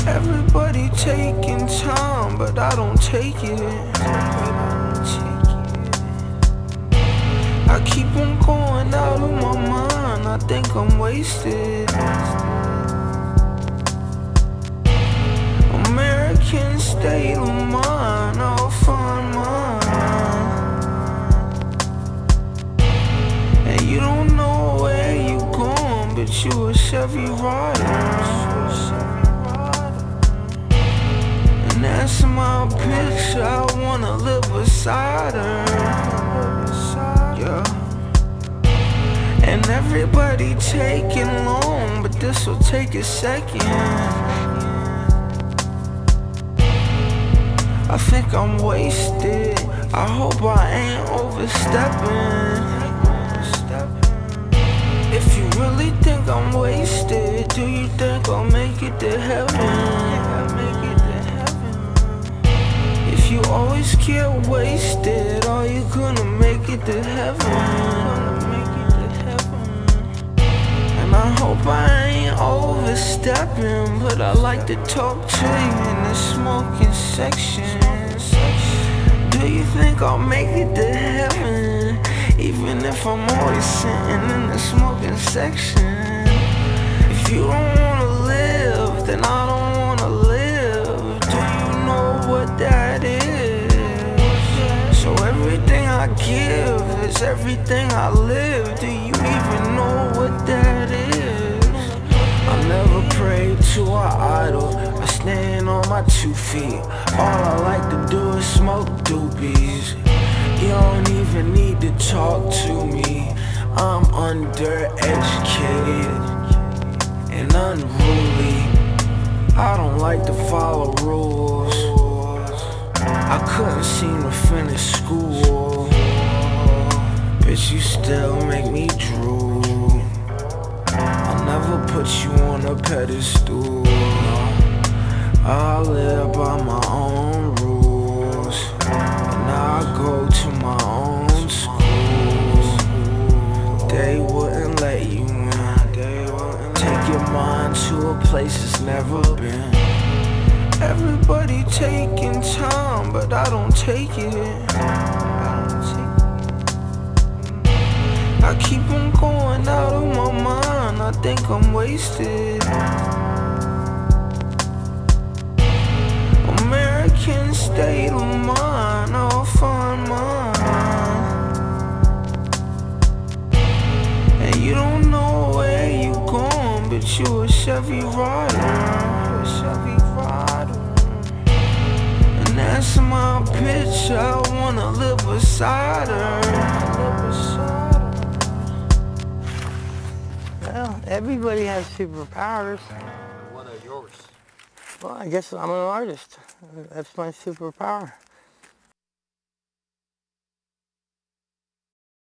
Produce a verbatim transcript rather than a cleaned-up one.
Everybody taking time, but I don't take it. I keep on going out of my mind, I think I'm wasted. American state of mind, I'll find mine. And you don't know where you going, but you a Chevy rider. And that's my picture, I wanna live beside her. Yeah. And everybody taking long, but this'll take a second. I think I'm wasted, I hope I ain't overstepping. If you really think I'm wasted, do you think I'll make it to heaven? If you always get wasted, are you gonna make it to heaven? And I hope I ain't overstepping, but I like to talk to you in the smoking section. Do you think I'll make it to heaven, even if I'm always sitting in the smoking section? If you don't wanna live, then I don't wanna live. Do you know what that is? So everything I give is everything I live. Do you even know what that is? I never pray to an idol, I stand on my two feet. All I like to do is smoke doobies. You don't even need to talk to me, I'm undereducated and unruly. I don't like to follow rules, I couldn't seem to finish school, but you still make me drool. I'll never put you on a pedestal, I live by my own rules, and I go to my own school. They wouldn't let you in, take your mind to a place it's never been. Everybody taking time, but I don't take it. I keep on going out of my mind, I think I'm wasted. American state of mind, I'll find mine. And you don't know where you going, but you a Chevy rider. And that's my picture, I wanna live beside her. Well, everybody has superpowers. What are yours? Well, I guess I'm an artist. That's my superpower.